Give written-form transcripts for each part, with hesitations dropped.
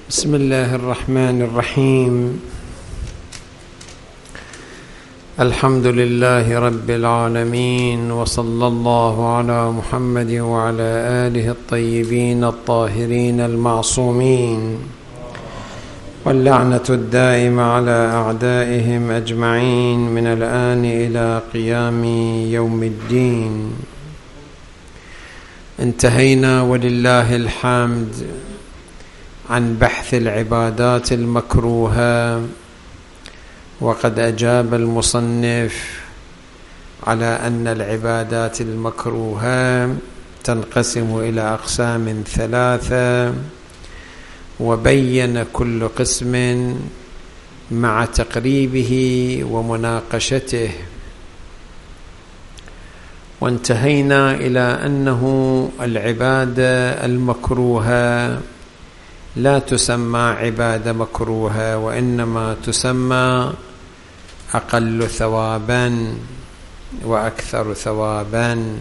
بسم الله الرحمن الرحيم. الحمد لله رب العالمين، وصلى الله على محمد وعلى آله الطيبين الطاهرين المعصومين، واللعنة الدائمة على أعدائهم أجمعين من الآن إلى قيام يوم الدين. انتهينا ولله الحمد عن بحث العبادات المكروهة، وقد أجاب المصنف على أن العبادات المكروهة تنقسم إلى أقسام ثلاثة، وبين كل قسم مع تقريبه ومناقشته. وانتهينا إلى أنه العبادة المكروهة لا تسمى عبادة مكروهة، وإنما تسمى أقل ثوابا وأكثر ثوابا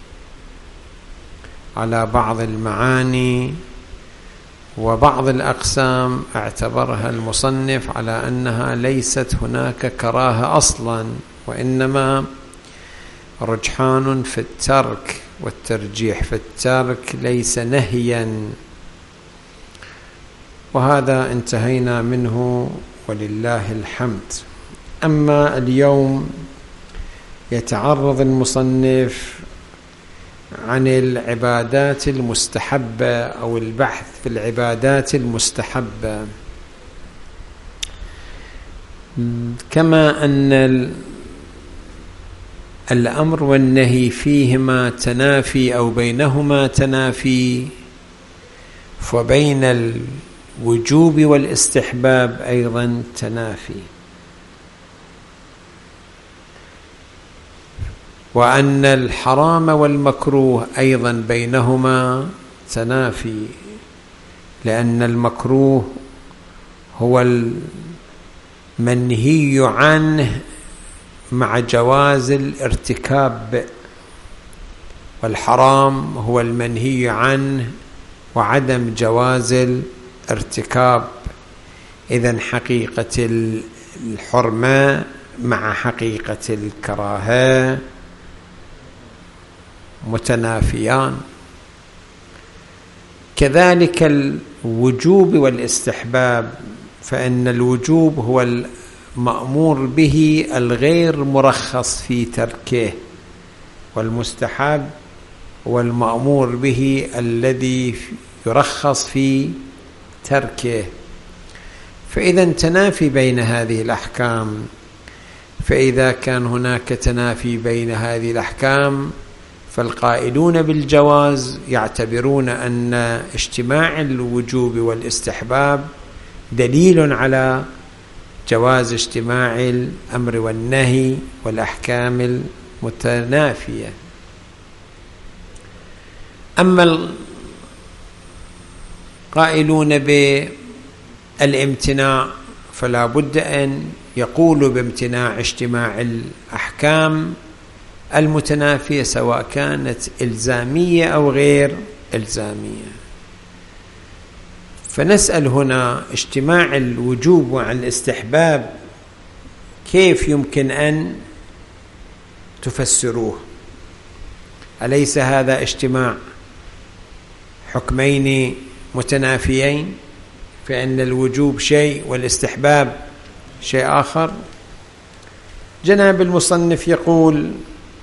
على بعض المعاني. وبعض الأقسام اعتبرها المصنف على أنها ليست هناك كراهة أصلا، وإنما رجحان في الترك، والترجيح في الترك ليس نهيا، وهذا انتهينا منه ولله الحمد. أما اليوم يتعرض المصنف عن العبادات المستحبة أو البحث في العبادات المستحبة، كما أن الأمر والنهي فيهما تنافي أو بينهما تنافي، فبين الوجوب والاستحباب أيضا تنافي، وأن الحرام والمكروه أيضا بينهما تنافي، لأن المكروه هو المنهي عنه مع جواز الارتكاب، والحرام هو المنهي عنه وعدم جواز الارتكاب. إذن حقيقة الحرمة مع حقيقة الكراهة متنافيان. كذلك الوجوب والاستحباب، فإن الوجوب هو المأمور به الغير مرخص في تركه، والمستحب هو المأمور به الذي يرخص في تركه. فإذا تنافي بين هذه الأحكام، فإذا كان هناك تنافي بين هذه الأحكام، فالقائلون بالجواز يعتبرون أن اجتماع الوجوب والاستحباب دليل على جواز اجتماع الأمر والنهي والأحكام المتنافية. أما القائلون بالامتناع فلا بد أن يقولوا بامتناع اجتماع الأحكام المتنافية، سواء كانت إلزامية أو غير إلزامية. فنسأل هنا اجتماع الوجوب مع الاستحباب كيف يمكن أن تفسروه؟ أليس هذا اجتماع حكمين متنافيين، فإن الوجوب شيء والاستحباب شيء آخر؟ جناب المصنف يقول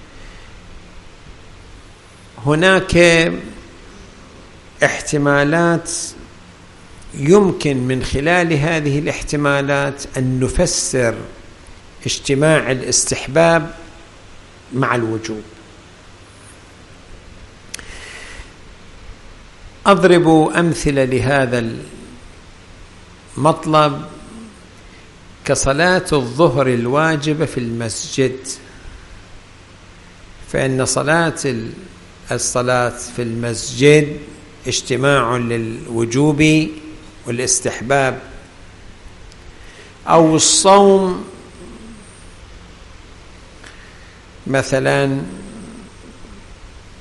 هناك احتمالات يمكن من خلال هذه الاحتمالات أن نفسر اجتماع الاستحباب مع الوجوب. أضرب أمثلة لهذا المطلب كصلاة الظهر الواجبة في المسجد، فإن الصلاة في المسجد اجتماع للوجوب والاستحباب. أو الصوم مثلا،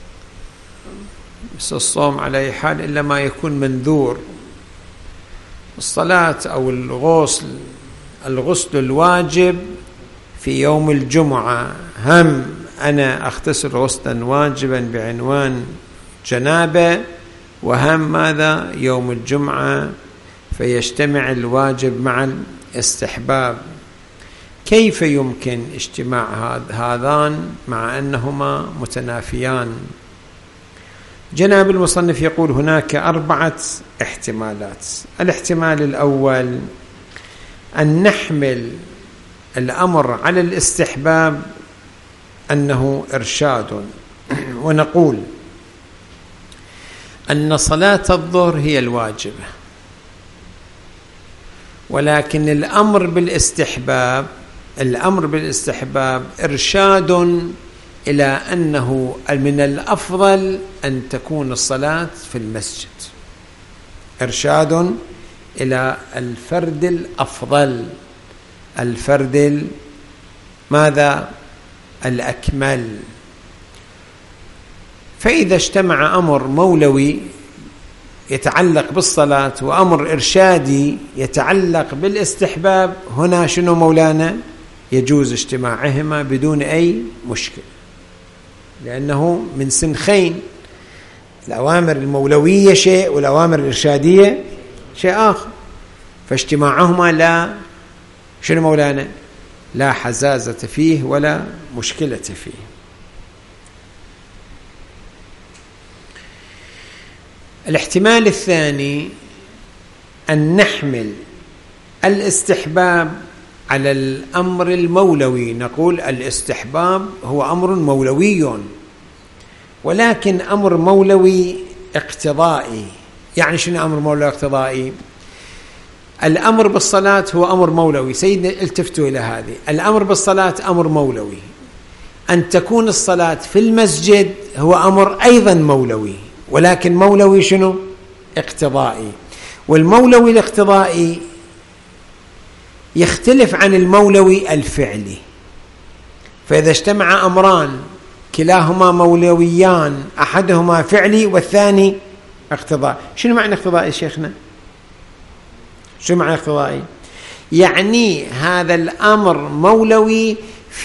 بس الصوم على أي حال إلا ما يكون منذور، الصلاة أو الغسل الواجب في يوم الجمعة، هم أنا أغتسل غسلا واجبا بعنوان جنابة، وهم ماذا يوم الجمعة، فيجتمع الواجب مع الاستحباب. كيف يمكن اجتماع هذان مع أنهما متنافيان؟ جناب المصنف يقول هناك 4 احتمالات. الاحتمال الأول أن نحمل الأمر على الاستحباب أنه إرشاد، ونقول أن صلاة الظهر هي الواجبة، ولكن الأمر بالاستحباب إرشاد إلى أنه من الأفضل أن تكون الصلاة في المسجد، إرشاد إلى الفرد الأفضل، الفرد ماذا؟ الأكمل. فإذا اجتمع أمر مولوي يتعلق بالصلاة وأمر إرشادي يتعلق بالاستحباب، هنا شنو مولانا؟ يجوز اجتماعهما بدون أي مشكلة، لأنه من سنخين، الأوامر المولوية شيء والأوامر الإرشادية شيء آخر، فاجتماعهما لا شنو مولانا؟ لا حزازة فيه ولا مشكلة فيه. الاحتمال الثاني أن نحمل الاستحباب على الأمر المولوي، نقول الاستحباب هو أمر مولوي، ولكن أمر مولوي اقتضائي. يعني شنو أمر مولوي اقتضائي؟ الأمر بالصلاة هو أمر مولوي، سيدنا التفتوا إلى هذه، الأمر بالصلاة أمر مولوي، أن تكون الصلاة في المسجد هو أمر أيضا مولوي، ولكن مولوي شنو؟ اقتضائي. والمولوي الاقتضائي يختلف عن المولوي الفعلي. فإذا اجتمع أمران كلاهما مولويان، أحدهما فعلي والثاني اقتضائي. شنو معنى اقتضائي شيخنا؟ شنو معنى اقتضائي؟ يعني هذا الأمر مولوي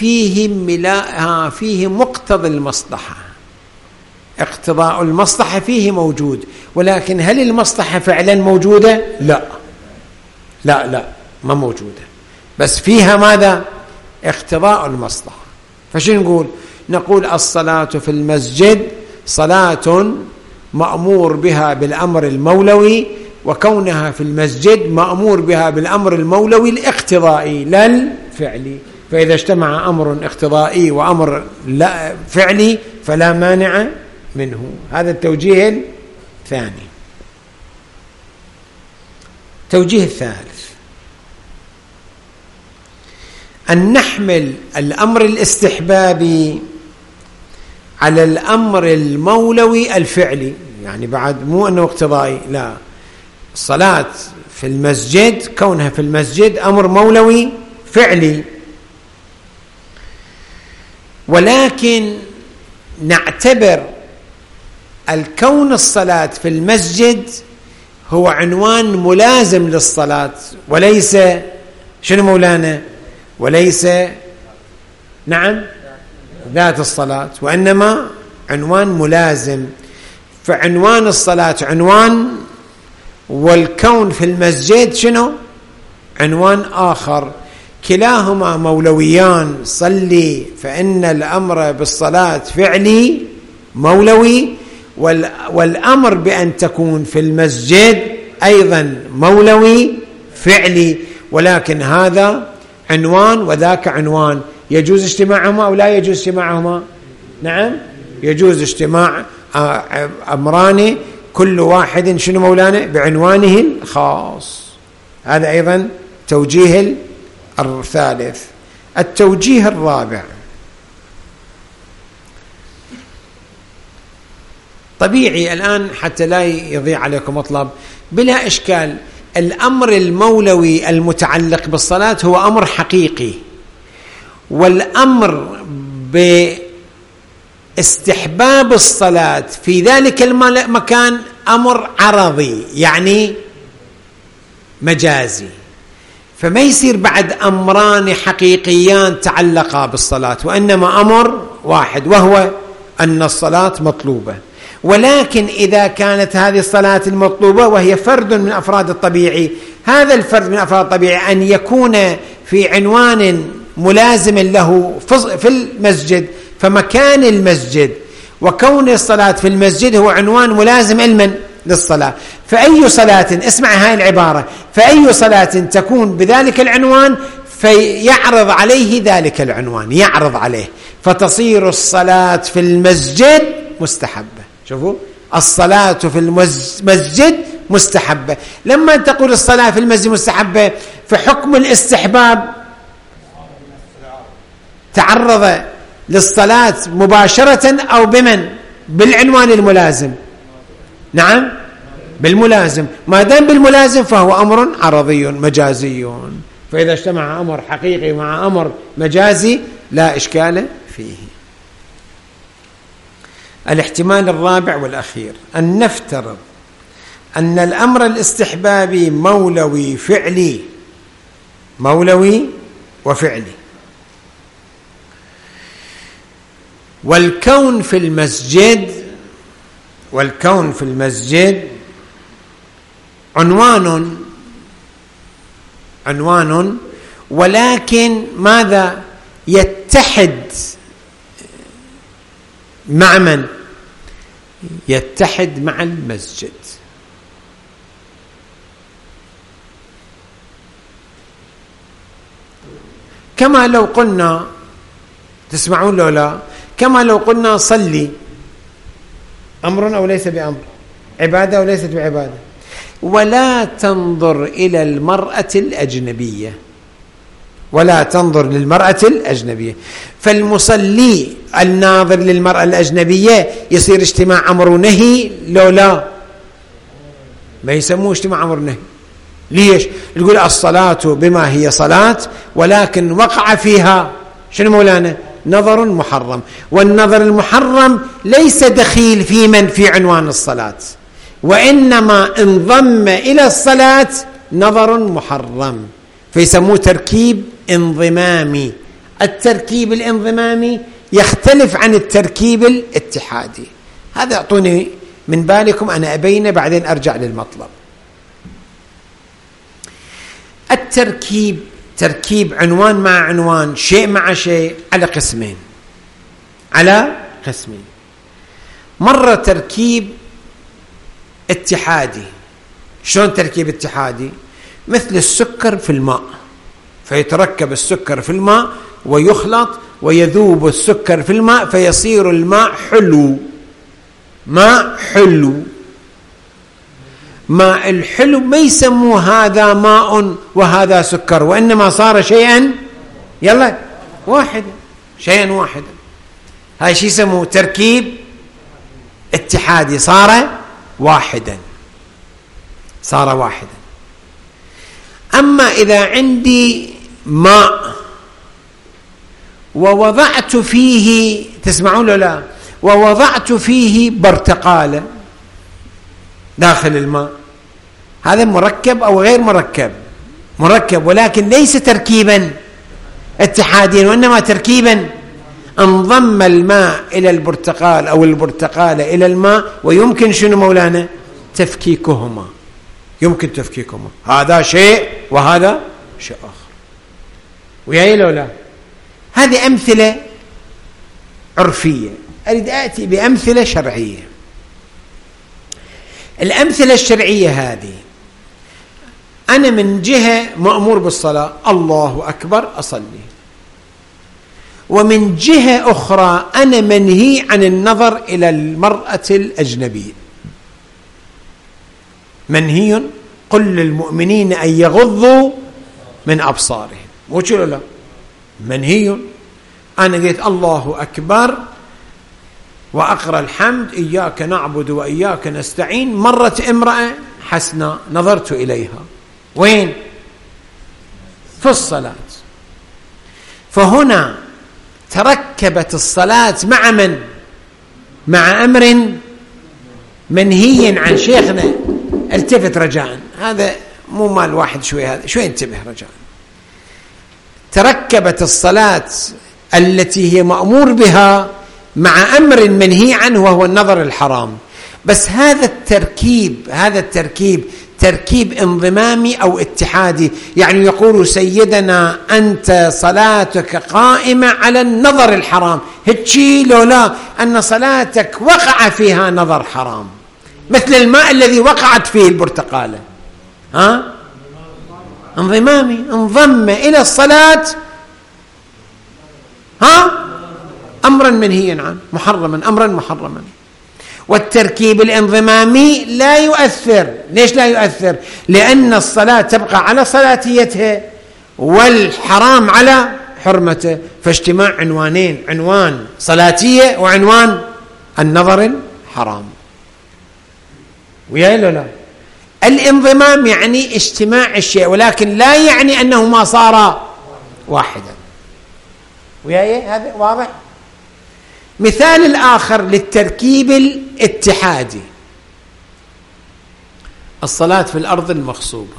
فيه مقتضى المصلحة، اقتضاء المصلحة فيه موجود، ولكن هل المصلحة فعلا موجودة؟ لا ما موجودة، بس فيها ماذا؟ اقتضاء المصلحة. فشنو نقول الصلاة في المسجد صلاة مأمور بها بالأمر المولوي، وكونها في المسجد مأمور بها بالأمر المولوي الاقتضائي لا الفعلي. فإذا اجتمع أمر اقتضائي وأمر لا فعلي فلا مانع منه. هذا التوجيه الثاني. التوجيه الثالث أن نحمل الأمر الاستحبابي على الأمر المولوي الفعلي، يعني بعد مو أنه اقتضائي، لا، الصلاة في المسجد كونها في المسجد أمر مولوي فعلي، ولكن نعتبر الكون الصلاة في المسجد هو عنوان ملازم للصلاة، وليس شنو مولانا؟ وليس ذات الصلاة، وإنما عنوان ملازم. فعنوان الصلاة عنوان، والكون في المسجد شنو؟ عنوان آخر. كلاهما مولويان، صلي فإن الأمر بالصلاة فعلي مولوي، والأمر بأن تكون في المسجد أيضا مولوي فعلي، ولكن هذا عنوان وذاك عنوان. يجوز اجتماعهما أو لا يجوز اجتماعهما؟ نعم يجوز اجتماع أمران كل واحد شنو مولانا؟ بعنوانه الخاص. هذا أيضا توجيه الثالث. التوجيه الرابع، طبيعي الآن حتى لا يضيع عليكم مطلب، بلا إشكال الأمر المولوي المتعلق بالصلاة هو أمر حقيقي، والأمر باستحباب الصلاة في ذلك المكان أمر عرضي، يعني مجازي، فما يصير بعد أمران حقيقيان تعلقا بالصلاة، وإنما أمر واحد وهو أن الصلاة مطلوبة. ولكن إذا كانت هذه الصلاة المطلوبة وهي فرد من أفراد الطبيعي، هذا الفرد من أفراد الطبيعي أن يكون في عنوان ملازم له في المسجد، فمكان المسجد وكون الصلاة في المسجد هو عنوان ملازم علما للصلاة. فأي صلاة، اسمع هاي العبارة، فأي صلاة تكون بذلك العنوان فيعرض عليه ذلك العنوان، يعرض عليه، فتصير الصلاة في المسجد مستحبة. شوفوا، الصلاة في المسجد مستحبة. لما تقول الصلاة في المسجد مستحبة، فحكم الاستحباب تعرض للصلاة مباشرة أو بمن؟ بالعنوان الملازم. نعم، بالملازم. ما دام بالملازم فهو أمر عرضي مجازي، فإذا اجتمع أمر حقيقي مع أمر مجازي لا إشكال فيه. الاحتمال الرابع والأخير أن نفترض أن الأمر الاستحبابي مولوي فعلي، مولوي وفعلي، والكون في المسجد عنوان، ولكن ماذا؟ يتحد مع من؟ يتحد مع المسجد. كما لو قلنا، تسمعون لو لا، كما لو قلنا صلي، أمر أو ليس بأمر، عبادة أو ليست بعبادة، ولا تنظر إلى المرأة الأجنبية، ولا تنظر للمرأة الأجنبية. فالمصلي الناظر للمرأة الأجنبية يصير اجتماع أمر ونهي لو لا؟ ما يسموه اجتماع أمر ونهي. ليش؟ يقول الصلاة بما هي صلاة، ولكن وقع فيها شنو مولانا؟ نظر محرم، والنظر المحرم ليس دخيل في من في عنوان الصلاة، وإنما انضم إلى الصلاة نظر محرم، فيسموه تركيب انضمامي. التركيب الانضمامي يختلف عن التركيب الاتحادي. هذا اعطوني من بالكم، أنا أبين بعدين أرجع للمطلب. التركيب تركيب عنوان مع عنوان، شيء مع شيء، على قسمين، مرة تركيب اتحادي. شلون تركيب اتحادي؟ مثل السكر في الماء، فيتركب السكر في الماء ويخلط ويذوب السكر في الماء فيصير الماء حلو. ماء حلو، ماء الحلو ما يسموه هذا ماء وهذا سكر، وإنما صار شيئا يلا واحدا، شيئا واحدا. هاي شي يسموه تركيب اتحادي، صار واحدا. أما إذا عندي ماء ووضعت فيه، تسمعون له لا، ووضعت فيه برتقالة داخل الماء، هذا مركب أو غير مركب؟ مركب، ولكن ليس تركيبا اتحاديا، وإنما تركيبا انضم الماء إلى البرتقال أو البرتقالة إلى الماء، ويمكن شنو مولانا؟ تفكيكهما، يمكن تفكيكهما، هذا شيء وهذا شيء آخر. وياي لو لا؟ هذه أمثلة عرفية، أريد أتي بأمثلة شرعية. الأمثلة الشرعية هذه، أنا من جهة مأمور بالصلاة، الله أكبر أصلي، ومن جهة أخرى أنا منهي عن النظر إلى المرأة الأجنبية، منهي، قل للمؤمنين أن يغضوا من أبصارهم، وشو لا؟ منهي. أنا قلت الله أكبر وأقرأ الحمد، إياك نعبد وإياك نستعين، مرت امرأة حسناء نظرت إليها، وين؟ في الصلاة. فهنا تركبت الصلاة مع من؟ مع أمر منهي عن. شيخنا التفت رجاء، هذا مو مال واحد شوي، هذا شوي انتبه رجاء. تركبت الصلاة التي هي مأمور بها مع أمر منهي عنه وهو النظر الحرام، بس هذا التركيب تركيب انضمامي أو اتحادي. يعني يقول سيدنا أنت صلاتك قائمة على النظر الحرام، هتشي لولا أن صلاتك وقع فيها نظر حرام، مثل الماء الذي وقعت فيه البرتقالة، انضمامي، انضم إلى الصلاة أمرا منهيا عنه محرما، أمرا محرما. والتركيب الانضمامي لا يؤثر. ليش لا يؤثر؟ لأن الصلاة تبقى على صلاتيتها والحرام على حرمته، فاجتماع عنوانين، عنوان صلاتية وعنوان النظر الحرام. ويا لا الانضمام يعني اجتماع الشيء، ولكن لا يعني أنهما صارا واحدا. ويا هذا واضح؟ مثال الآخر للتركيب الاتحادي الصلاة في الأرض المغصوبة.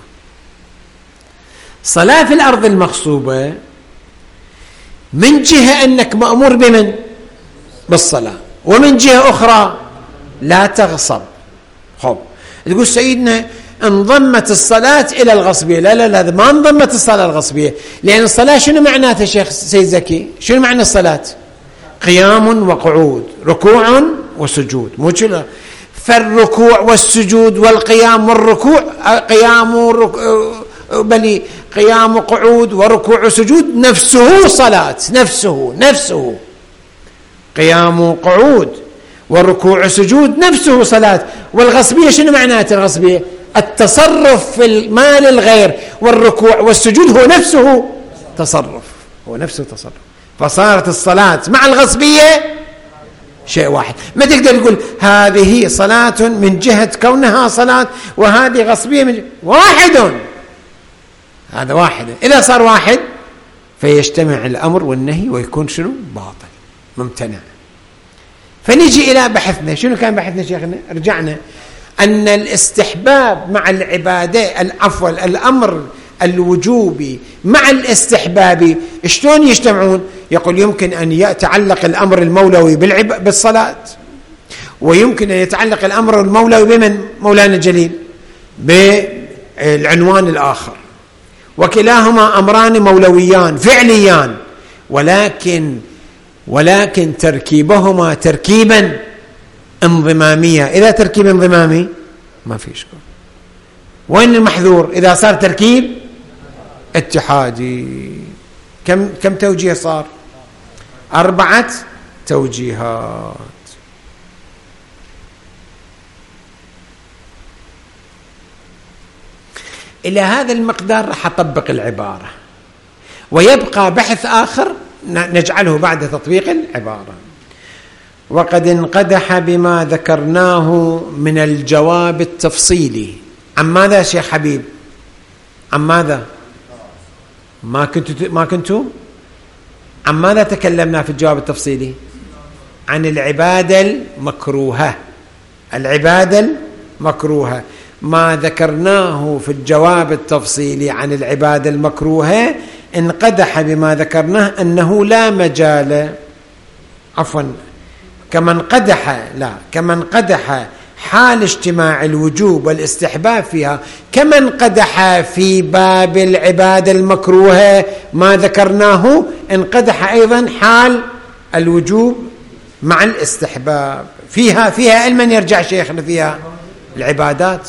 صلاة في الأرض المغصوبة من جهة أنك مأمور بمن؟ بالصلاة، ومن جهة أخرى لا تغصب. خب تقول سيدنا انضمت الصلاة إلى الغصبية. لا هذا ما انضمت الصلاة الغصبية، لأن الصلاة شنو معناتها شيخ سيد زكي؟ شنو معنى الصلاة؟ قيام وقعود، ركوع وسجود، مو كذا؟ فالركوع والسجود والقيام والركوع قيام وقعود وركوع وسجود نفسه صلاة، نفسه قيام وقعود والركوع وسجود نفسه صلاة. والغصبية شنو معناته؟ الغصبية التصرف في المال الغير، والركوع والسجود هو نفسه تصرف، فصارت الصلاة مع الغصبية شيء واحد. ما تقدر تقول هذه صلاة من جهة كونها صلاة وهذه غصبية من واحد. هذا واحد، إذا صار واحد فيجتمع الأمر والنهي ويكون شنو؟ باطل ممتنع. فنيجي إلى بحثنا. شنو كان بحثنا شيخنا؟ رجعنا أن الاستحباب مع العبادة، الأمر الوجوبي مع الاستحبابي شلون يجتمعون؟ يقول يمكن أن يتعلق الأمر المولوي بالصلاة، ويمكن أن يتعلق الأمر المولوي بمن؟ مولانا الجليل بالعنوان الآخر، وكلاهما أمران مولويان فعليان، ولكن تركيبهما تركيبا انضماميا. إذا تركيب انضمامي ما في إشكال. وين المحذور؟ إذا صار تركيب اتحادي. كم توجيه صار؟ 4 توجيهات. إلى هذا المقدار راح أطبق العبارة، ويبقى بحث آخر نجعله بعد تطبيق العبارة. وقد انقدح بما ذكرناه من الجواب التفصيلي. عن ماذا شيخ حبيب؟ عن ماذا؟ ما كنتوا؟ عن ماذا تكلمنا في الجواب التفصيلي؟ عن العبادة المكروهة. ما ذكرناه في الجواب التفصيلي عن العبادة المكروهة انقدح بما ذكرناه أنه لا مجال، كمن قدح حال اجتماع الوجوب والاستحباب فيها، كمن قدح في باب العبادة المكروهة ما ذكرناه انقدح أيضا حال الوجوب مع الاستحباب فيها علما يرجع شيخنا فيها العبادات.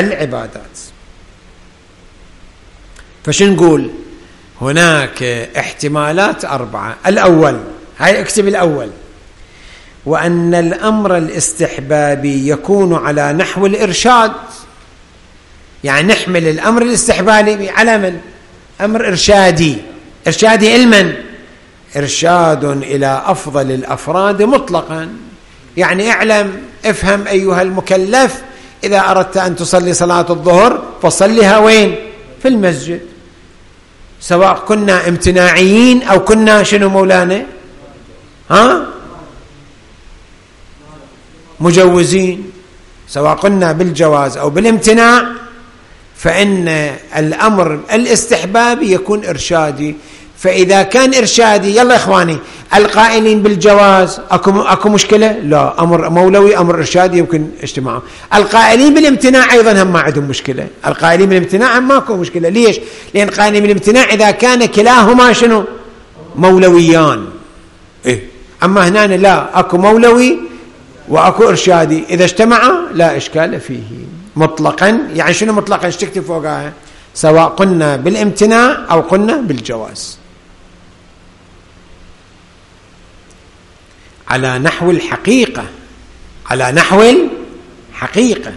فشو نقول؟ هناك احتمالات 4. الأول، هاي اكتب الأول، وأن الأمر الاستحبابي يكون على نحو الإرشاد. يعني نحمل الأمر الاستحبابي على من؟ أمر إرشادي علما، إرشاد إلى أفضل الأفراد مطلقا. يعني افهم أيها المكلف، إذا أردت أن تصلي صلاة الظهر فصلها وين؟ في المسجد، سواء كنا امتناعيين أو كنا شنو مولانا؟ مجوزين، سواء قلنا بالجواز أو بالامتناع فإن الأمر الاستحبابي يكون إرشادي. فإذا كان إرشادي، يلا إخواني، القائلين بالجواز أكو مشكلة؟ لا، أمر مولوي أمر إرشادي يمكن اجتماعه. القائلين بالامتناع أيضا هم ما عندهم مشكلة، القائلين بالامتناع هم ماكو مشكلة. ليش؟ لأن القائلين بالامتناع إذا كان كلاهما شنو؟ مولويان. إيه؟ أما هنا لا، أكو مولوي وأكو إرشادي، إذا اجتمعا لا إشكال فيه مطلقا. يعني شنو مطلقا؟ ايش تكتب فوقها؟ سواء قلنا بالامتناع أو قلنا بالجواز، على نحو الحقيقة، على نحو الحقيقة.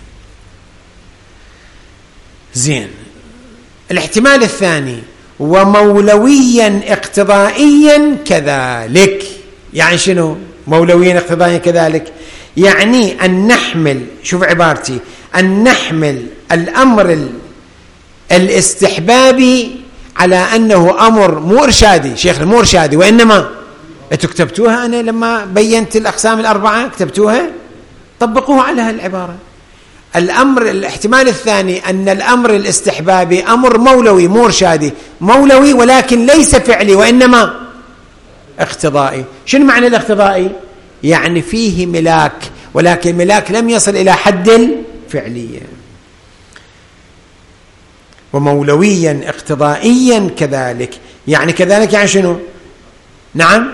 زين. الاحتمال الثاني: ومولويا اقتضائيا كذلك. يعني شنو مولويا اقتضائيا كذلك؟ يعني أن نحمل، شوف عبارتي، أن نحمل الأمر الاستحبابي على أنه أمر مو إرشادي. شيخنا مو إرشادي، وإنما أنتوا كتبتوها، أنا لما بينت الأقسام الأربعة كتبتوها، طبقوها على هالعبارة. الاحتمال الثاني أن الأمر الاستحبابي أمر مولوي مو إرشادي، مولوي ولكن ليس فعلي وإنما اقتضائي. شنو معنى الاقتضائي؟ يعني فيه ملاك، ولكن ملاك لم يصل إلى حد الفعلية. ومولويا اقتضائيا كذلك، يعني كذلك يعني شنو؟ نعم،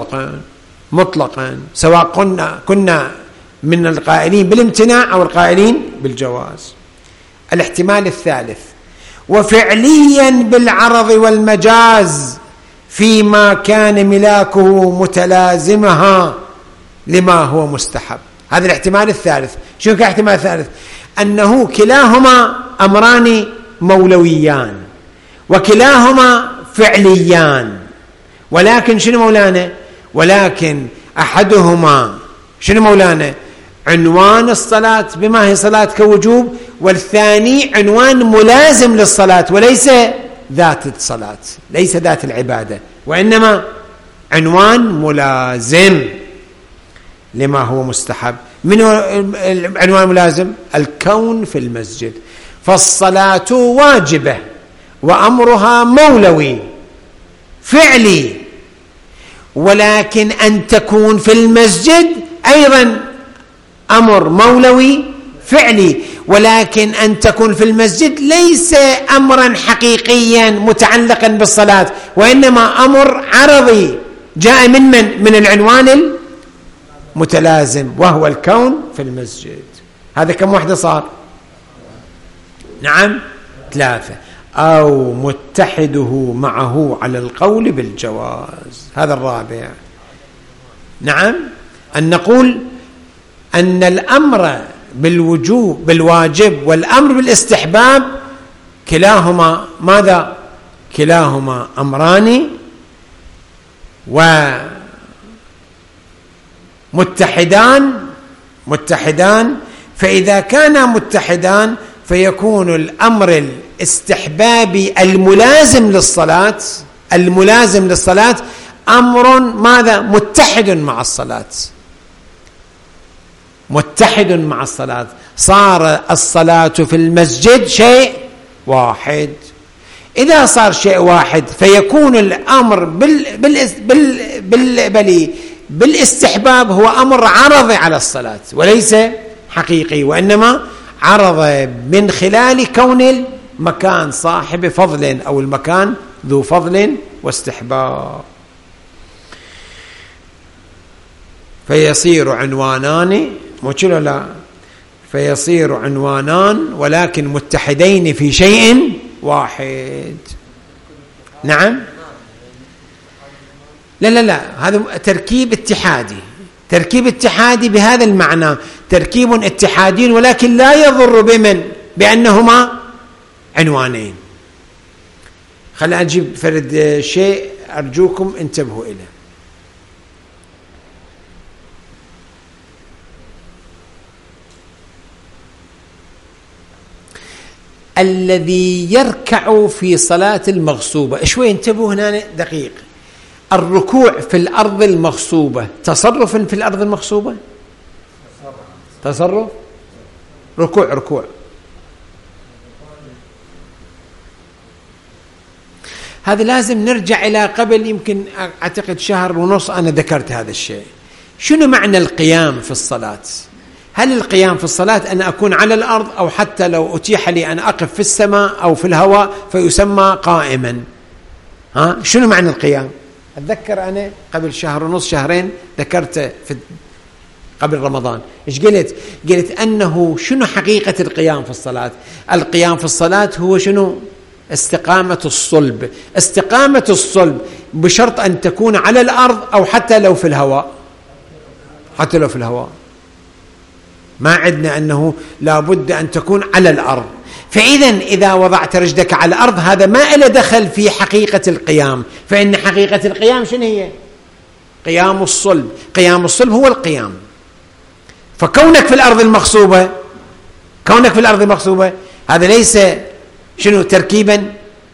مطلقا سواء كنا من القائلين بالامتناع أو القائلين بالجواز. الاحتمال الثالث: وفعليا بالعرض والمجاز فيما كان ملاكه متلازمها لما هو مستحب. هذا الاحتمال الثالث. شنو كاحتمال الثالث؟ أنه كلاهما أمران مولويان وكلاهما فعليان، ولكن شنو مولانا؟ ولكن أحدهما شنو مولانا؟ عنوان الصلاة بما هي صلاة كوجوب، والثاني عنوان ملازم للصلاة وليس ذات الصلاة، ليس ذات العبادة، وإنما عنوان ملازم لما هو مستحب. من هو العنوان الملازم؟ الكون في المسجد. فالصلاة واجبة وأمرها مولوي فعلي، ولكن أن تكون في المسجد أيضا أمر مولوي فعلي، ولكن أن تكون في المسجد ليس أمرا حقيقيا متعلقا بالصلاة، وإنما أمر عرضي جاء من العنوان المتلازم وهو الكون في المسجد. هذا كم واحدة صار؟ نعم 3. أو متحده معه على القول بالجواز. هذا الرابع. نعم، أن نقول أن الأمر بالواجب والأمر بالاستحباب كلاهما ماذا؟ كلاهما أمران ومتحدان. فإذا كانا متحدان فيكون الأمر الاستحبابي الملازم للصلاة أمر ماذا؟ متحد مع الصلاة. صار الصلاة في المسجد شيء واحد. إذا صار شيء واحد فيكون الأمر بالاستحباب هو أمر عرضي على الصلاة وليس حقيقي، وإنما عرض من خلال كون المكان صاحب فضل أو المكان ذو فضل واستحباب. فيصير عنوانان، فيصير عنوانان ولكن متحدين في شيء واحد. نعم، لا هذا تركيب اتحادي بهذا المعنى، تركيب اتحادي ولكن لا يضر بأنهما عنوانين. خلينا أجيب فرد شيء أرجوكم انتبهوا إليه. الذي يركع في صلاة المغصوبة، شوي انتبهوا هنا دقيق. الركوع في الأرض المغصوبة تصرف في الأرض المغصوبة، تصرف ركوع هذا لازم نرجع إلى قبل يمكن أعتقد شهر ونص أنا ذكرت هذا الشيء. شنو معنى القيام في الصلاة؟ هل القيام في الصلاة أن أكون على الأرض، أو حتى لو أتيح لي أن أقف في السماء أو في الهواء فيسمى قائما؟ شنو معنى القيام؟ أتذكر أنا قبل شهر ونص شهرين ذكرت قبل رمضان إيش قلت؟ قلت أنه شنو حقيقة القيام في الصلاة؟ القيام في الصلاة هو شنو؟ استقامة الصلب. استقامة الصلب بشرط أن تكون على الأرض أو حتى لو في الهواء. حتى لو في الهواء ما عندنا أنه لابد أن تكون على الأرض. فإذا إذا وضعت رجلك على الأرض هذا ما إله دخل في حقيقة القيام، فإن حقيقة القيام شنو هي؟ قيام الصلب. قيام الصلب هو القيام. فكونك في الأرض المغصوبة، كونك في الأرض المغصوبة هذا ليس شنو تركيبا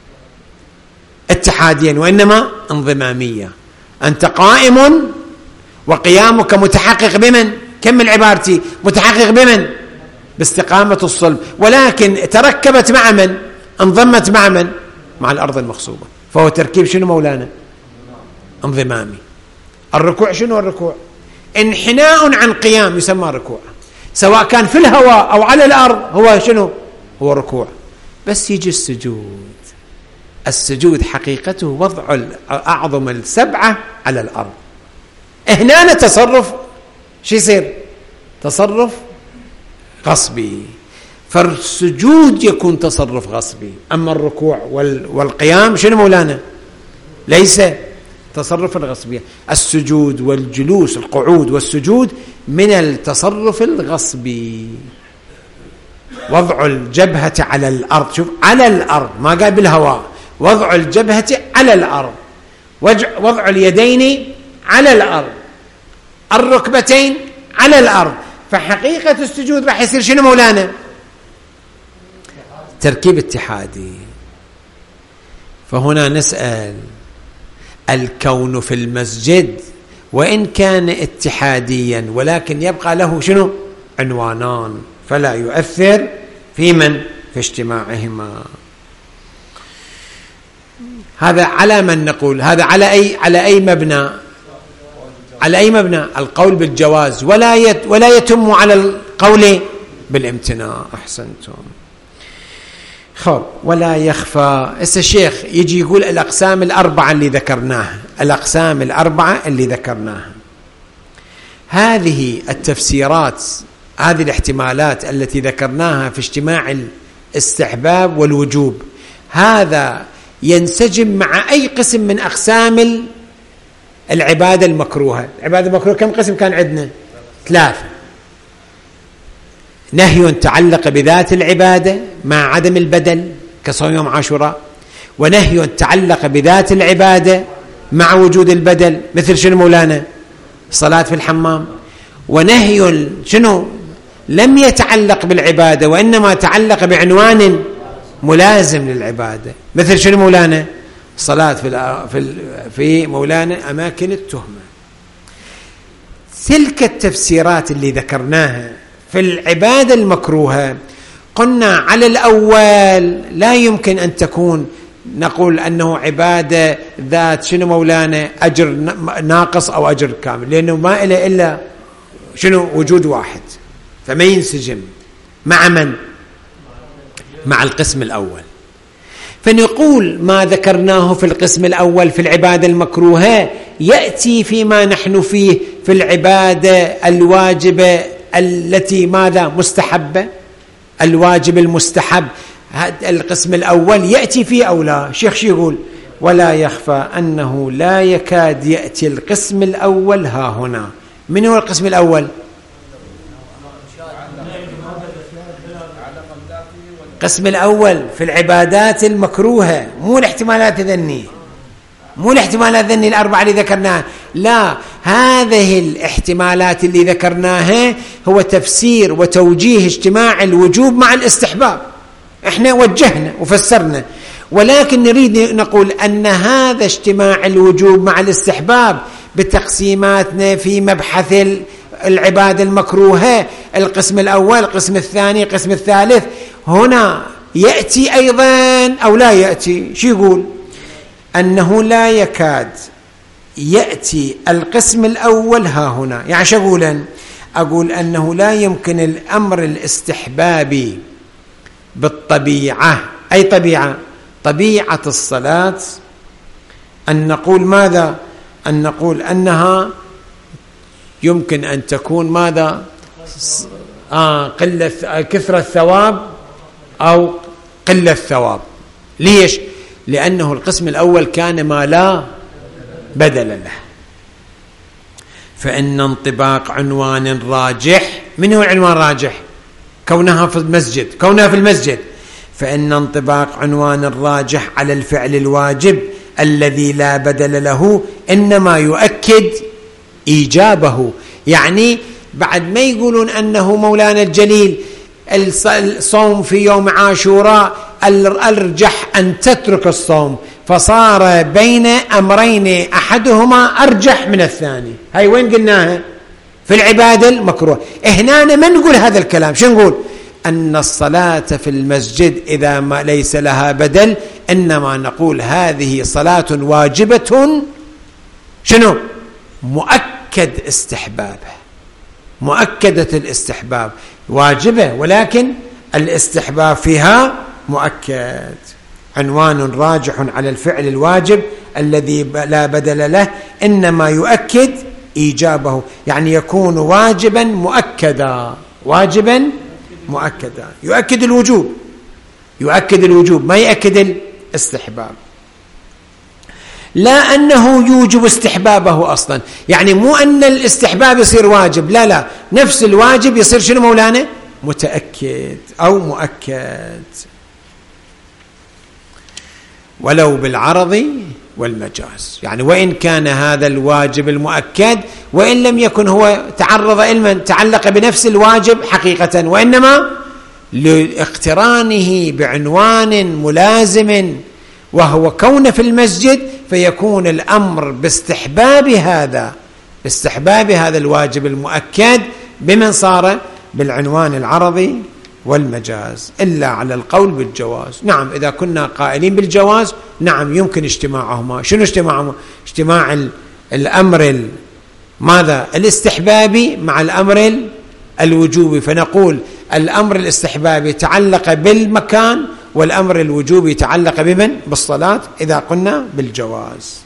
اتحاديا وإنما انضمامية. أنت قائم وقيامك متحقق بمن؟ كمل عبارتي، متحقق بمن؟ باستقامة الصلب، ولكن تركبت مع من؟ انضمت مع من؟ مع الأرض المغصوبة. فهو تركيب شنو مولانا؟ انضمامي. الركوع شنو الركوع؟ انحناء عن قيام يسمى ركوع، سواء كان في الهواء أو على الأرض هو شنو؟ هو ركوع. بس يجي السجود. السجود حقيقته وضع الأعظم السبعة على الأرض. هنا تصرف شو يصير؟ تصرف غصبي. فالسجود يكون تصرف غصبي، أما الركوع والقيام شنو مولانا؟ ليس تصرف الغصبي. السجود والجلوس، القعود والسجود من التصرف الغصبي. وضع الجبهة على الأرض، شوف على الأرض ما قال بالهواء، وضع الجبهة على الأرض، وضع اليدين على الأرض، الركبتين على الأرض. فحقيقة السجود راح يصير شنو مولانا؟ تركيب اتحادي. فهنا نسأل، الكون في المسجد وإن كان اتحاديا ولكن يبقى له شنو؟ عنوانان، فلا يؤثر في من؟ في اجتماعهما. هذا على من نقول؟ هذا على أي مبنى؟ على أي مبنى؟ القول بالجواز، ولا يتم على القول بالامتناع. أحسنتم. خب، ولا يخفى. الشيخ يجي يقول الأقسام الأربعة اللي ذكرناها، الأقسام الأربعة اللي ذكرناها، هذه التفسيرات، هذه الاحتمالات التي ذكرناها في اجتماع الاستحباب والوجوب، هذا ينسجم مع أي قسم من أقسام العبادة المكروهة. العبادة المكروهة كم قسم كان عندنا؟ 3. نهي تعلق بذات العبادة مع عدم البدل كصوم يوم عاشوراء، ونهي تعلق بذات العبادة مع وجود البدل مثل شنو مولانا؟ الصلاة في الحمام. ونهي شنو لم يتعلق بالعبادة وإنما تعلق بعنوان ملازم للعبادة مثل شنو مولانا؟ الصلاة في مولانا أماكن التهمة. تلك التفسيرات اللي ذكرناها في العبادة المكروهة قلنا على الأول لا يمكن أن تكون نقول أنه عبادة ذات شنو مولانا أجر ناقص أو أجر كامل، لأنه ما إله إلا شنو وجود واحد، فما ينسجم مع من؟ مع القسم الأول. فنقول ما ذكرناه في القسم الأول في العبادة المكروهة يأتي فيما نحن فيه في العبادة الواجبة التي ماذا؟ مستحبة. الواجب المستحب هذا القسم الأول يأتي فيه أو لا؟ شيخ شو يقول؟ ولا يخفى أنه لا يكاد يأتي القسم الأول ها هنا. من هو القسم الأول؟ القسم الأول في العبادات المكروهة، مو الاحتمالات الذنية، مو الاحتمالات الذنية الأربعة اللي ذكرناها، لا، هذه الاحتمالات اللي ذكرناها هو تفسير وتوجيه اجتماع الوجوب مع الاستحباب. احنا وجهنا وفسرنا، ولكن نريد نقول أن هذا اجتماع الوجوب مع الاستحباب بتقسيماتنا في مبحث العبادة المكروهة، القسم الأول، القسم الثاني، القسم الثالث، هنا يأتي أيضا أو لا يأتي؟ شو يقول؟ أنه لا يكاد يأتي القسم الأول ها هنا. يعني شو أقول أنه لا يمكن الأمر الاستحبابي بالطبيعة. أي طبيعة الصلاة أن نقول ماذا؟ أن نقول أنها يمكن أن تكون ماذا؟ كثرة ثواب أو قلة ثواب. ليش؟ لأنه القسم الأول كان ما لا بدل له. فإن انطباق عنوان راجح. من هو العنوان راجح؟ كونها في المسجد. فإن انطباق عنوان الراجح على الفعل الواجب الذي لا بدل له إنما يؤكد إيجابه. يعني بعد ما يقولون أنه مولانا الجليل الصوم في يوم عاشوراء الأرجح أن تترك الصوم، فصار بين أمرين أحدهما أرجح من الثاني. هاي وين قلناها؟ في العبادة المكروه. هنا ما نقول هذا الكلام. شو نقول؟ أن الصلاة في المسجد إذا ما ليس لها بدل إنما نقول هذه صلاة واجبة شنو؟ مؤكد استحبابه، مؤكدة الاستحباب، واجبة ولكن الاستحباب فيها مؤكد. عنوان راجح على الفعل الواجب الذي لا بدل له إنما يؤكد إيجابه. يعني يكون واجبا مؤكدا، واجبا مؤكدا، يؤكد الوجوب ما يؤكد الاستحباب. لا أنه يوجب استحبابه أصلا. يعني مو أن الاستحباب يصير واجب، لا، نفس الواجب يصير شنو مولانا؟ متأكد أو مؤكد، ولو بالعرض والمجاز. يعني وإن كان هذا الواجب المؤكد وإن لم يكن هو تعلق بنفس الواجب حقيقة، وإنما لاقترانه بعنوان ملازم وهو كون في المسجد، فيكون الأمر باستحباب هذا الواجب المؤكد بمن صار بالعنوان العرضي والمجاز، إلا على القول بالجواز. نعم إذا كنا قائلين بالجواز نعم يمكن اجتماعهما. شنو اجتماعهما؟ اجتماع الأمر ماذا؟ الاستحبابي مع الأمر الوجوبي، فنقول الأمر الاستحبابي تعلق بالمكان والأمر الوجوبي تعلق بمن؟ بالصلاة إذا قلنا بالجواز.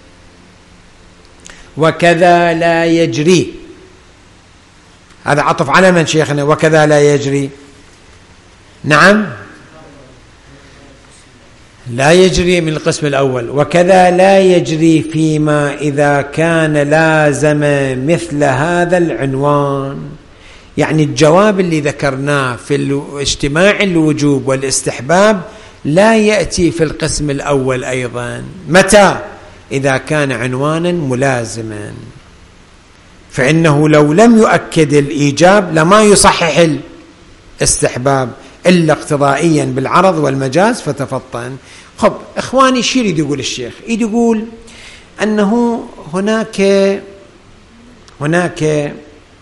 وكذا لا يجري، هذا عطف على من شيخنا؟ وكذا لا يجري، نعم لا يجري من القسم الأول. وكذا لا يجري فيما إذا كان لازم مثل هذا العنوان. يعني الجواب اللي ذكرناه في اجتماع الوجوب والاستحباب لا يأتي في القسم الأول أيضا. متى؟ إذا كان عنوانا ملازما، فإنه لو لم يؤكد الإيجاب لما يصحح الاستحباب إلا اقتضائيا بالعرض والمجاز فتفطن. خب إخواني، شو يريد يقول الشيخ؟ يقول أنه هناك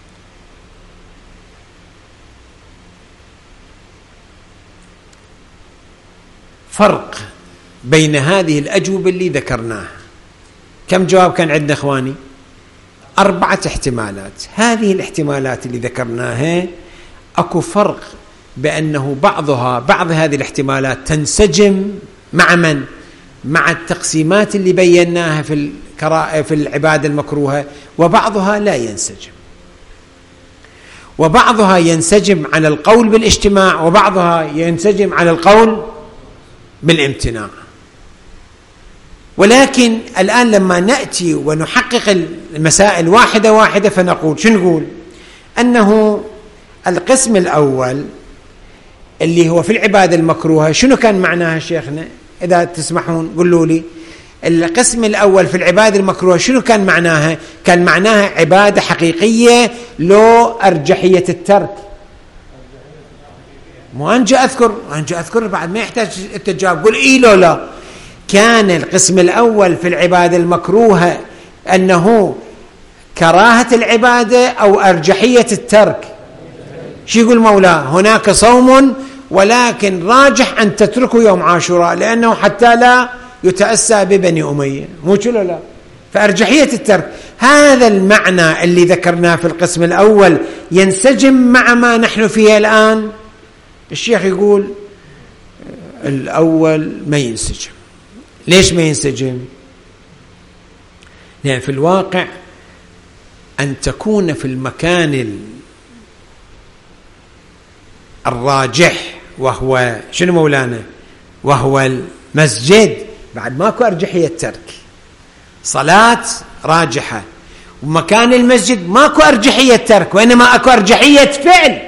فرق بين هذه الأجوبة اللي ذكرناها. كم جواب كان عندنا إخواني؟ 4 احتمالات. هذه الاحتمالات اللي ذكرناها أكو فرق بأنه بعض هذه الاحتمالات تنسجم مع من؟ مع التقسيمات اللي بيناها في العبادة المكروهة، وبعضها لا ينسجم، وبعضها ينسجم على القول بالاجتماع وبعضها ينسجم على القول بالامتناع. ولكن الآن لما نأتي ونحقق المسائل واحدة فنقول شو نقول؟ أنه القسم الأول اللي هو في العبادة المكروهة شنو كان معناها شيخنا؟ إذا تسمحون قولوا لي. القسم الأول في العبادة المكروهة شنو كان معناها؟ كان معناها عبادة حقيقية لو أرجحية الترك. مو أنجي أذكر بعد ما يحتاج التجاب قول إيه لو لا. كان القسم الأول في العبادة المكروهة أنه كراهة العبادة أو أرجحية الترك. شو يقول مولاه؟ هناك صوم ولكن راجح أن تتركوا يوم عاشوراء لأنه حتى لا يتأسى ببني أمية، مو كذا لا. فأرجحية الترك هذا المعنى اللي ذكرناه في القسم الأول ينسجم مع ما نحن فيه الآن. الشيخ يقول الأول ما ينسجم. ليش ما ينسجم؟ لأن في الواقع أن تكون في المكان الراجح وهو شنو مولانا؟ وهو المسجد، بعد ماكو أرجحية ترك. صلاة راجحة ومكان المسجد ماكو أرجحية ترك، وإنما أكو أرجحية فعل.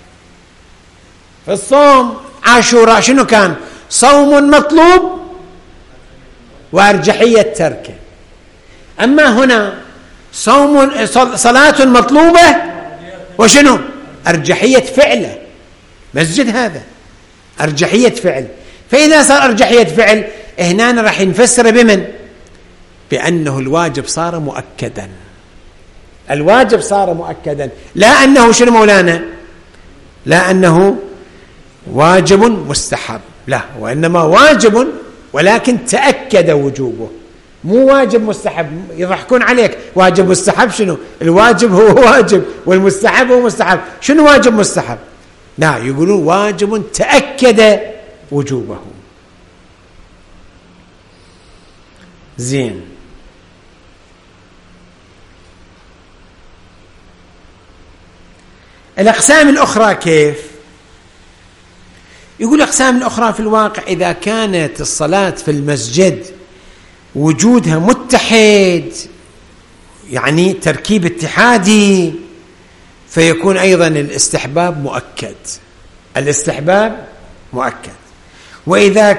في الصوم عاشوراء شنو كان؟ صوم مطلوب وأرجحية تركه. أما هنا صلاة مطلوبة وشنو؟ أرجحية فعله. مسجد هذا أرجحية فعل. فإذا صار أرجحية فعل هنا راح نفسر بمن؟ بأنه الواجب صار مؤكدا. الواجب صار مؤكدا، لا أنه شنو مولانا؟ لا أنه واجب مستحب، لا، وإنما واجب ولكن تأكد وجوبه، مو واجب مستحب. يضحكون عليك، واجب مستحب شنو؟ الواجب هو واجب والمستحب هو مستحب. شنو واجب مستحب؟ لا، يقولون واجب تأكد وجوبه. زين. الأقسام الأخرى كيف؟ يقول الأقسام الأخرى في الواقع إذا كانت الصلاة في المسجد وجودها متحد، يعني تركيب اتحادي، فيكون أيضا الاستحباب مؤكد. الاستحباب مؤكد. وإذا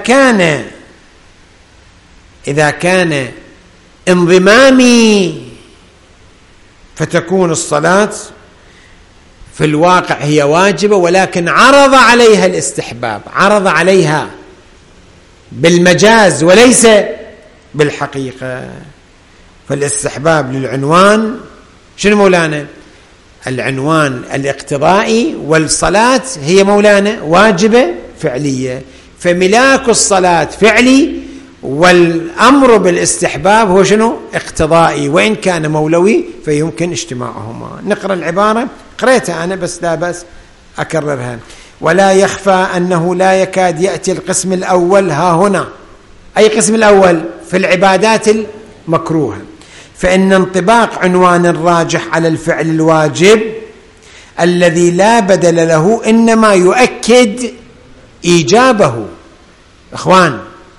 كان انضمامي فتكون الصلاة في الواقع هي واجبة، ولكن عرض عليها الاستحباب، عرض عليها بالمجاز وليس بالحقيقة. فالاستحباب للعنوان شنو مولانا؟ العنوان الاقتضائي، والصلاة هي مولانا واجبة فعلية. فملاك الصلاة فعلي، والأمر بالاستحباب هو شنو؟ اقتضائي، وإن كان مولوي فيمكن اجتماعهما. نقرأ العبارة، قريتها أنا بس لا بس أكررها. ولا يخفى أنه لا يكاد يأتي القسم الأول ها هنا. أي قسم الأول؟ في العبادات المكروهة. فإن انطباق عنوان الراجح على الفعل الواجب الذي لا بدل له إنما يؤكد إيجابه. إخوان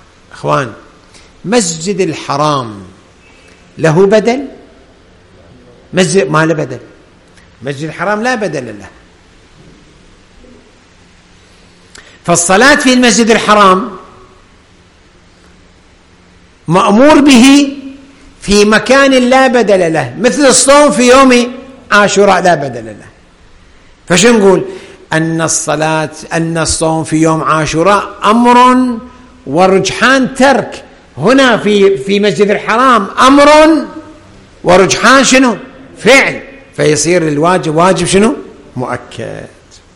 مسجد الحرام له بدل؟ مسجد ما له بدل. مسجد الحرام لا بدل له. فالصلاة في المسجد الحرام مأمور به في مكان لا بدل له، مثل الصوم في يوم عاشوراء لا بدل له. فشو نقول؟ أن الصوم في يوم عاشوراء أمر ورجحان ترك. هنا في مسجد الحرام أمر ورجحان شنو؟ فعل. فيصير الواجب واجب شنو؟ مؤكد.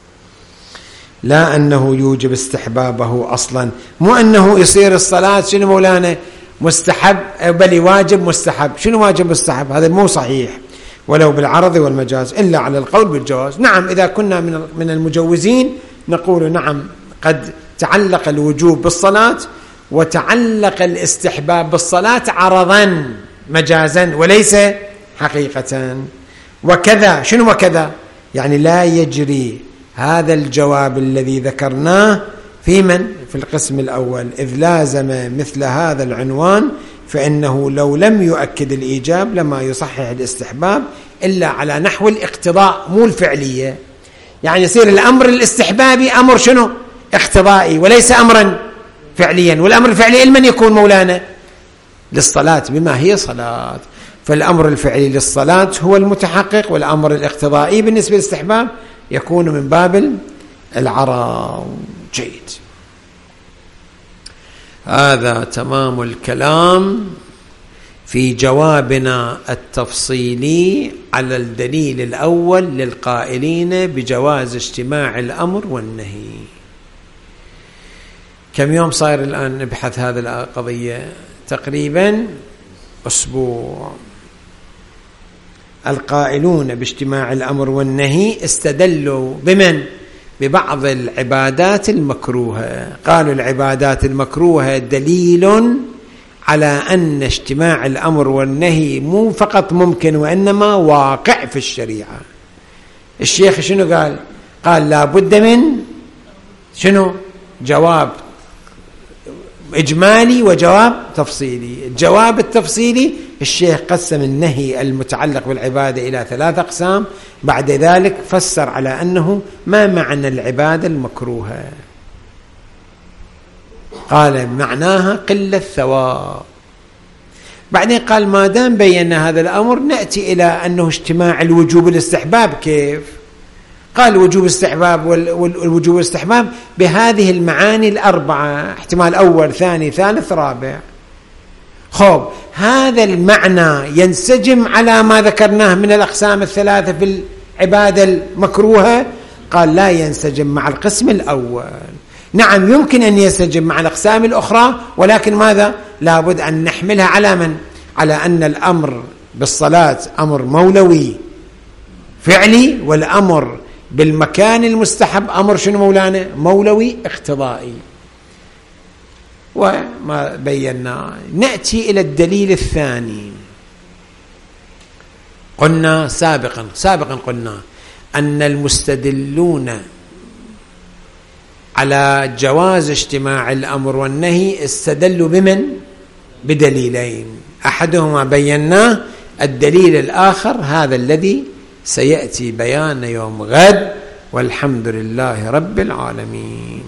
لا أنه يوجب استحبابه أصلا، مو أنه يصير الصلاة شنو مولانا؟ مستحب، بل واجب مستحب. شنو واجب مستحب؟ هذا مو صحيح، ولو بالعرض والمجاز، إلا على القول بالجواز. نعم، إذا كنا من المجوزين نقول نعم، قد تعلق الوجوب بالصلاة وتعلق الاستحباب بالصلاة عرضا مجازا وليس حقيقة. وكذا شنو وكذا؟ يعني لا يجري هذا الجواب الذي ذكرناه في القسم الأول، إذ لازم مثل هذا العنوان، فإنه لو لم يؤكد الإيجاب لما يصحح الاستحباب إلا على نحو الاقتضاء مو الفعلية. يعني يصير الأمر الاستحبابي أمر شنو؟ اقتضائي وليس أمرا فعليا. والأمر الفعلي لمن يكون مولانا؟ للصلاة بما هي صلاة. فالأمر الفعلي للصلاة هو المتحقق، والأمر الاقتضائي بالنسبة للاستحباب يكون من باب العرض. جيد. هذا تمام الكلام في جوابنا التفصيلي على الدليل الأول للقائلين بجواز اجتماع الأمر والنهي. كم يوم صاير الآن نبحث هذه القضية؟ تقريبا أسبوع. القائلون باجتماع الأمر والنهي استدلوا بمن؟ ببعض العبادات المكروهة. قالوا العبادات المكروهة دليل على أن اجتماع الأمر والنهي مو فقط ممكن وإنما واقع في الشريعة. الشيخ شنو قال؟ قال لا بد من شنو؟ جواب إجمالي وجواب تفصيلي. الجواب التفصيلي الشيخ قسم النهي المتعلق بالعبادة إلى 3 أقسام، بعد ذلك فسر على أنه ما معنى العبادة المكروهة. قال معناها قلة ثواب. بعدين قال ما دام بينا هذا الأمر نأتي إلى أنه اجتماع الوجوب والاستحباب. كيف؟ قال وجوب الاستحباب والوجوب والاستحباب بهذه المعاني ال4: احتمال أول ثاني ثالث رابع. خب هذا المعنى ينسجم على ما ذكرناه من الأقسام ال3 في العبادة المكروهة؟ قال لا ينسجم مع القسم الأول. نعم يمكن أن ينسجم مع الأقسام الأخرى، ولكن ماذا؟ لابد أن نحملها على من؟ على أن الأمر بالصلاة أمر مولوي فعلي، والأمر بالمكان المستحب أمر شنو مولانا؟ مولوي اقتضائي. وما بينا. نأتي إلى الدليل الثاني. قلنا سابقا قلنا أن المستدلون على جواز اجتماع الأمر والنهي استدلوا بمن؟ بدليلين، أحدهما بيناه، الدليل الآخر هذا الذي سيأتي بيان يوم غد، والحمد لله رب العالمين.